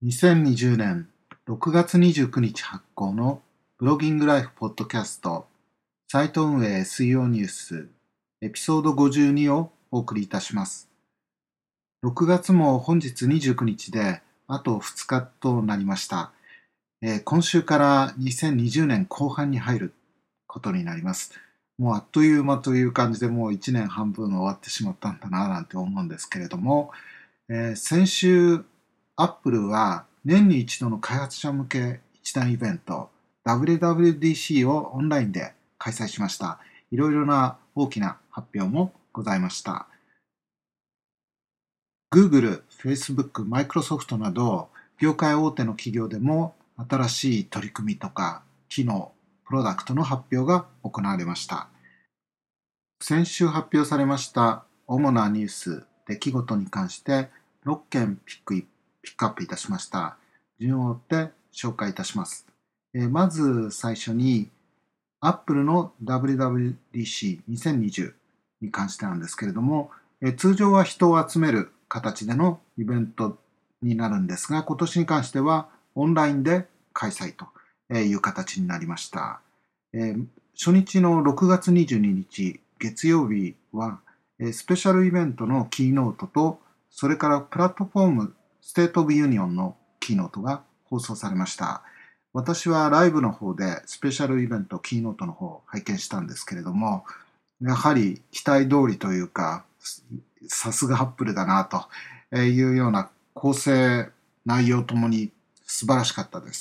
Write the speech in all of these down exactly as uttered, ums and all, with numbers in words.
にせんにじゅうねんろくがつにじゅうくにち発行のブロギングライフポッドキャストサイト運営 エスイーオー ニュースエピソードごじゅうにをお送りいたします。ろくがつも本日にじゅうくにちであとふつかとなりました。えー今週からにせんにじゅうねんこう半に入ることになります。もうあっという間という感じでもういちねんはんぶん終わってしまったんだななんて思うんですけれども、えー先週、アップルは年に一度の開発者向け一大イベント ダブリューダブリューディーシー をオンラインで開催しました。いろいろな大きな発表もございました。Google、Facebook、Microsoft など業界大手の企業でも新しい取り組みとか機能、プロダクトの発表が行われました。先週発表されました主なニュース、出来事に関してろっけんピックピックアップいたしました。順を追って紹介いたします。えーまず最初に Apple の ダブリューダブリューディーシーにせんにじゅう に関してなんですけれども、えー通常は人を集める形でのイベントになるんですが、今年に関してはオンラインで開催という形になりました。えー初日のろくがつにじゅうににち月曜日は、えースペシャルイベントのキーノートと、それからプラットフォームステートオブユニオンのキーノートが放送されました。私はライブの方でスペシャルイベントキーノートの方を拝見したんですけれども、やはり期待通りというか、さすがアップルだなというような構成、内容ともに素晴らしかったです。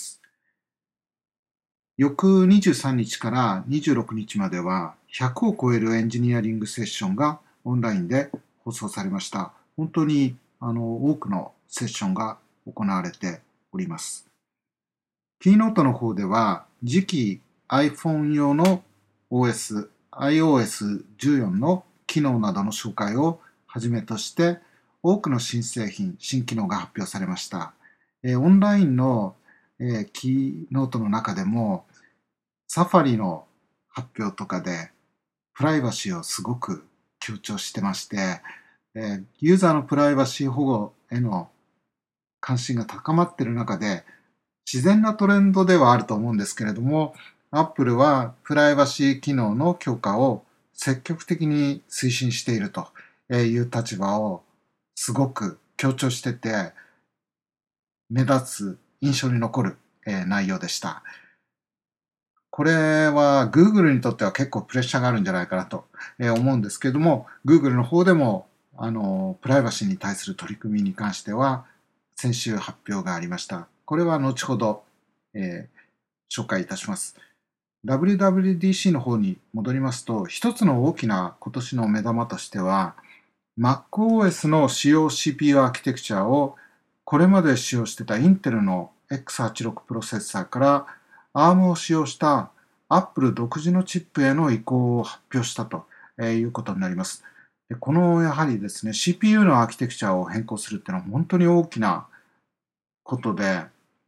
翌にじゅうさんにちからにじゅうろくにちまではひゃくを超えるエンジニアリングセッションがオンラインで放送されました。本当にあの多くのセッションが行われております。キーノートの方では次期 iPhone 用の オーエス、アイオーエスじゅうよん の機能などの紹介をはじめとして多くの新製品、新機能が発表されました。えーオンラインの、えーキーノートの中でもサファリの発表とかでプライバシーをすごく強調してまして、えーユーザーのプライバシー保護への関心が高まっている中で、自然なトレンドではあると思うんですけれども、Apple はプライバシー機能の強化を積極的に推進しているという立場をすごく強調してて、目立つ印象に残るえー内容でした。これは Google にとっては結構プレッシャーがあるんじゃないかなとえー思うんですけれども、Google の方でもあのプライバシーに対する取り組みに関しては先週発表がありました。これは後ほど、えー紹介いたします。ダブリューダブリューディーシー の方に戻りますと、一つの大きな今年の目玉としては、MacOS の使用 シーピーユー アーキテクチャをこれまで使用してた Intel の エックスはちじゅうろく プロセッサーから アーム を使用した Apple 独自のチップへの移行を発表したということになります。でこのやはりですね、シーピーユー のアーキテクチャを変更するっていうのは本当に大きなことで、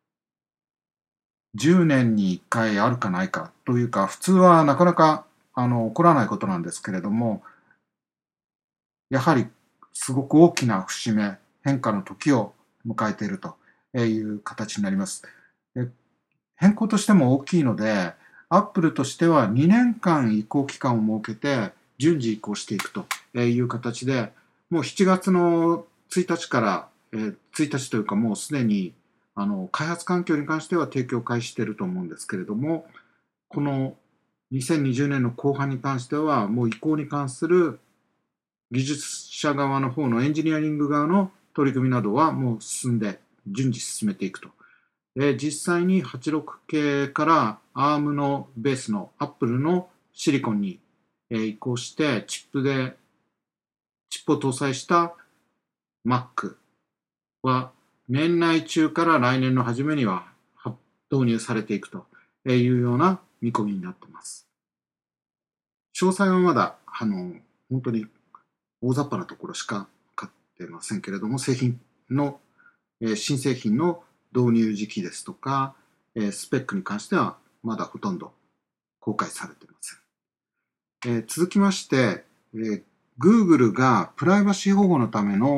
じゅうねんにいっかいあるかないかというか、普通はなかなかあの起こらないことなんですけれども、やはりすごく大きな節目、変化の時を迎えているという形になります。で変更としても大きいので、アップルとしてはにねんかん移行期間を設けて順次移行していくという形で、もうしちがつのついたちから、えーついたちというかもうすでにあの開発環境に関しては提供開始していると思うんですけれども、このにせんにじゅうねんの後半に関してはもう移行に関する技術者側の方のエンジニアリング側の取り組みなどはもう進んで順次進めていくと。で実際にはちじゅうろく系から アーム のベースの Apple のシリコンに移行してチップでチップを搭載した Mac は年内中から来年の初めには導入されていくというような見込みになっています。詳細はまだあの本当に大雑把なところしか分かってませんけれども、製品の、えー新製品の導入時期ですとか、えースペックに関してはまだほとんど公開されていません。えー続きまして、えー Google がプライバシー保護のための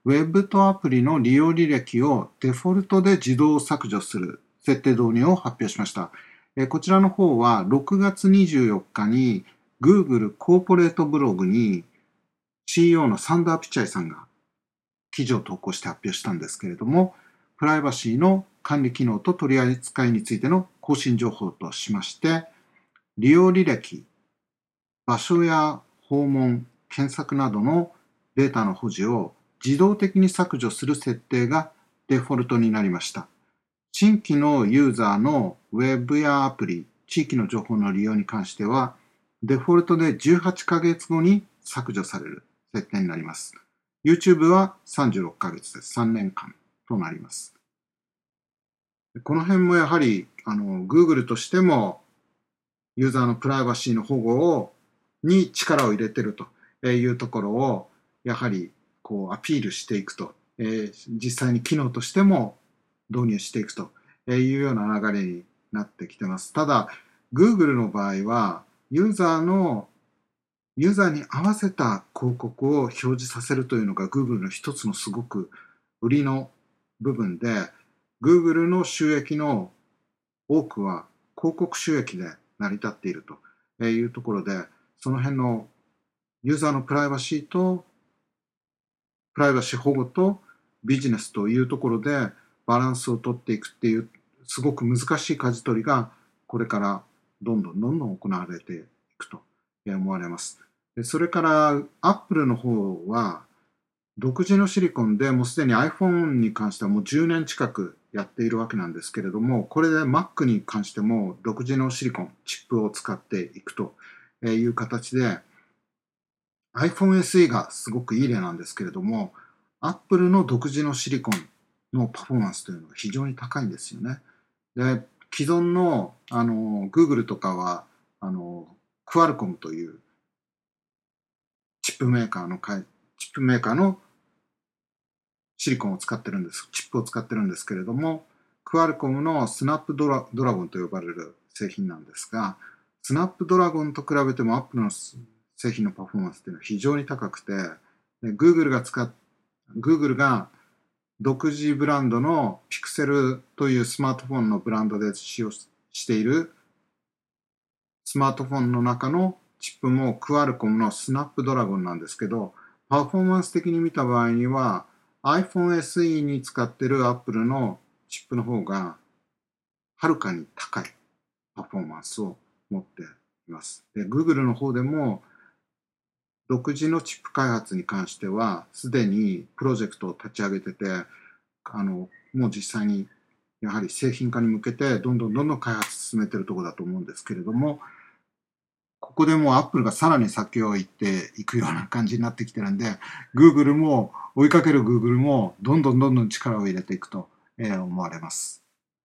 ウェブとアプリの利用履歴をデフォルトで自動削除する設定導入を発表しました。こちらの方はろくがつにじゅうよっかに Google コーポレートブログに シーイーオー のサンダー・ピチャイさんが記事を投稿して発表したんですけれども、プライバシーの管理機能と取り扱いについての更新情報としまして、利用履歴、場所や訪問、検索などのデータの保持を自動的に削除する設定がデフォルトになりました。新規のユーザーのウェブやアプリ、地域の情報の利用に関しては、デフォルトでじゅうはちかげつごに削除される設定になります。YouTube はさんじゅうろっかげつです。さんねんかんとなります。この辺もやはり、あの、Google としても、ユーザーのプライバシーの保護をに力を入れているというところを、やはりこうアピールしていくと、えー、実際に機能としても導入していくというような流れになってきてます。ただ、Google の場合は、ユーザーの、ユーザーに合わせた広告を表示させるというのが Google の一つのすごく売りの部分で、Google の収益の多くは広告収益で成り立っているというところで、その辺のユーザーのプライバシーと、プライバシー保護とビジネスというところでバランスを取っていくっていう、すごく難しい舵取りがこれからどんどんどんどん行われていくと思われます。それからアップルの方は独自のシリコンでもうすでに iPhone に関してはもうじゅうねん近くやっているわけなんですけれども、これで Mac に関しても独自のシリコン、チップを使っていくという形で、iPhone エスイー がすごくいい例なんですけれども、Apple の独自のシリコンのパフォーマンスというのが非常に高いんですよね。で、既存の、あの、Google とかは、あの、クアルコムというチップメーカーの、チップメーカーのシリコンを使ってるんです、チップを使ってるんですけれども、クアルコムのスナップドラドラゴンと呼ばれる製品なんですが、スナップドラゴンと比べても Apple の製品のパフォーマンスっていうのは非常に高くて、Google が使っ、Google が独自ブランドの Pixel というスマートフォンのブランドで使用しているスマートフォンの中のチップもクアルコムのスナップドラゴンなんですけど、パフォーマンス的に見た場合には iPhone エスイー に使っている Apple のチップの方がはるかに高いパフォーマンスを持っています。で、Google の方でも独自のチップ開発に関してはすでにプロジェクトを立ち上げてて、あのもう実際にやはり製品化に向けてどんどんどんどん開発進めているところだと思うんですけれども、ここでもう Apple がさらに先を行っていくような感じになってきてるんで、Google も追いかける Google もどんどんどんどん力を入れていくと思われます。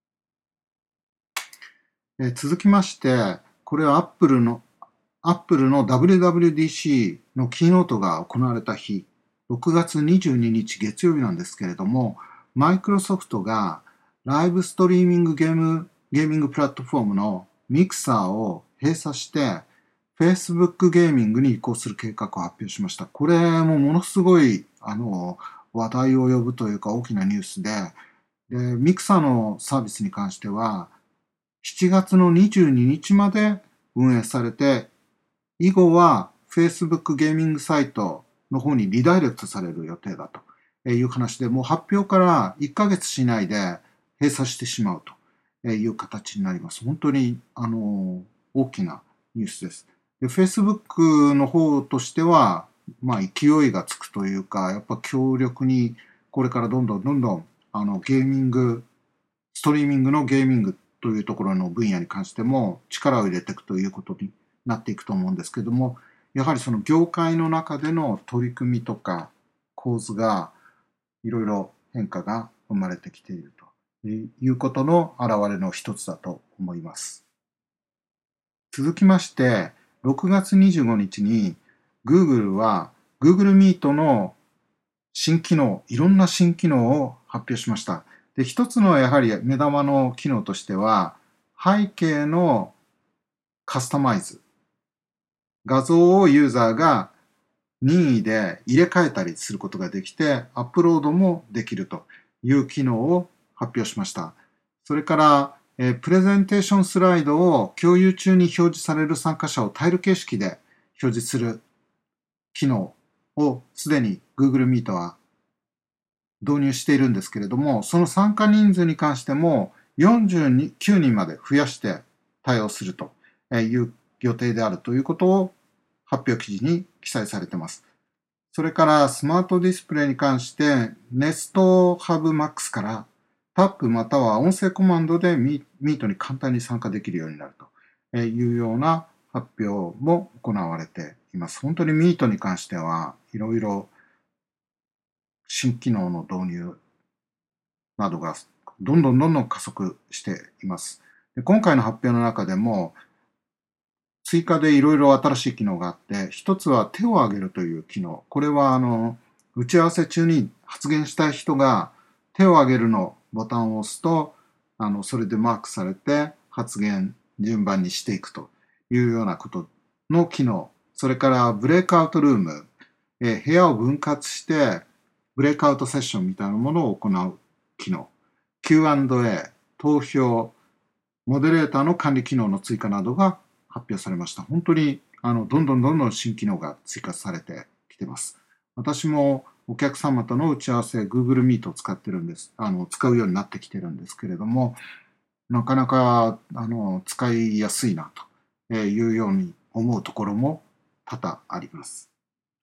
続きまして、これは Apple のアップルの ダブリューダブリューディーシー のキーノートが行われた日、ろくがつにじゅうににち月曜日なんですけれども、マイクロソフトがライブストリーミングゲーム、ゲーミングプラットフォームのミクサーを閉鎖して、Facebook ゲーミングに移行する計画を発表しました。これもものすごい、あの、話題を呼ぶというか大きなニュースで、で、ミクサーのサービスに関しては、しちがつのにじゅうににちまで運営されて、以後は Facebook ゲーミングサイトの方にリダイレクトされる予定だという話で、もう発表からいっかげつしないで閉鎖してしまうという形になります。本当にあの大きなニュースです。で、Facebook の方としては、まあ勢いがつくというか、やっぱ強力にこれからどんどんどんどんあのゲーミング、ストリーミングのゲーミングというところの分野に関しても力を入れていくということになっていくと思うんですけども、やはりその業界の中での取り組みとか構図がいろいろ変化が生まれてきているということの表れの一つだと思います。続きまして、ろくがつにじゅうごにちに Google は Google Meet の新機能、いろんな新機能を発表しました。で、一つのやはり目玉の機能としては、背景のカスタマイズ。画像をユーザーが任意で入れ替えたりすることができて、アップロードもできるという機能を発表しました。それから、えープレゼンテーションスライドを共有中に表示される参加者をタイル形式で表示する機能をすでに Google Meet は導入しているんですけれども、その参加人数に関してもよんじゅうきゅうにんまで増やして対応するという予定であるということを発表記事に記載されています。それからスマートディスプレイに関して Nest Hub Max からタップまたは音声コマンドで Meet に簡単に参加できるようになるというような発表も行われています。本当に Meet に関してはいろいろ新機能の導入などがどんどんどんどん加速しています。で今回の発表の中でも追加でいろいろ新しい機能があって、一つは手を挙げるという機能。これはあの打ち合わせ中に発言したい人が手を挙げるのボタンを押すと、あのそれでマークされて発言順番にしていくというようなことの機能。それからブレイクアウトルーム、えー部屋を分割してブレイクアウトセッションみたいなものを行う機能。キューアンドエー、投票、モデレーターの管理機能の追加などが発表されました。本当にあのどんどんどんどん新機能が追加されてきてます。私もお客様との打ち合わせ、Google Meet を使ってるんです。あの使うようになってきてるんですけれども、なかなかあの使いやすいなというように思うところも多々あります。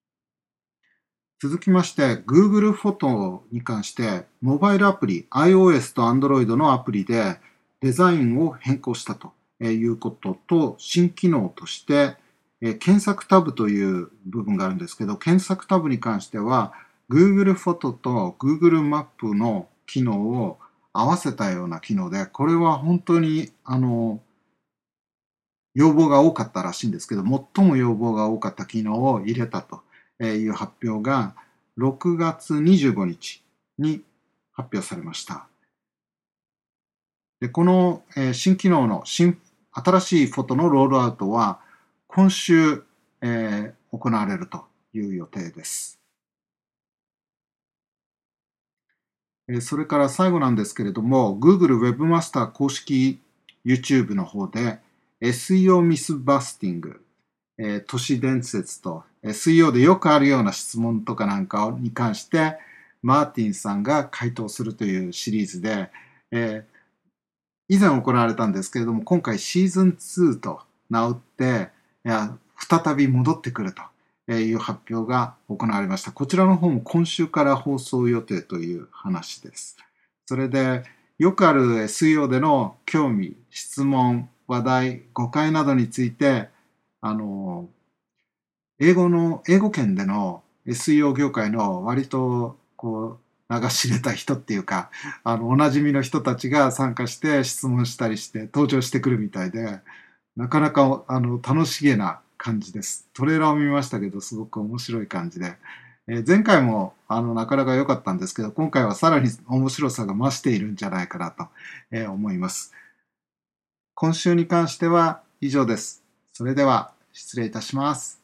続きまして、Google フォトに関して、モバイルアプリ、iOS と Android のアプリでデザインを変更したということと、新機能として、検索タブという部分があるんですけど、検索タブに関しては、Google フォトと Google マップの機能を合わせたような機能で、これは本当に、あの、要望が多かったらしいんですけど、最も要望が多かった機能を入れたという発表がろくがつにじゅうごにちに発表されました。でこの、えー新機能の新新しいフォトのロールアウトは今週、えー行われるという予定です。えーそれから最後なんですけれども、Google Webmaster 公式 YouTube の方で エスイーオー ミスバスティング、えー都市伝説と エスイーオー でよくあるような質問とかなんかに関してマーティンさんが回答するというシリーズで、えー以前行われたんですけれども、今回シーズンツーと名打って、いや再び戻ってくるという発表が行われました。こちらの方も今週から放送予定という話です。それで、よくある エスイーオー での興味、質問、話題、誤解などについて、あの、英語の、英語圏での エスイーオー 業界の割と、こう、名が知れた人っていうか、あの、おなじみの人たちが参加して質問したりして登場してくるみたいで、なかなか、あの、楽しげな感じです。トレーラーを見ましたけど、すごく面白い感じで。えー前回も、あの、なかなか良かったんですけど、今回はさらに面白さが増しているんじゃないかなと、えー思います。今週に関しては以上です。それでは、失礼いたします。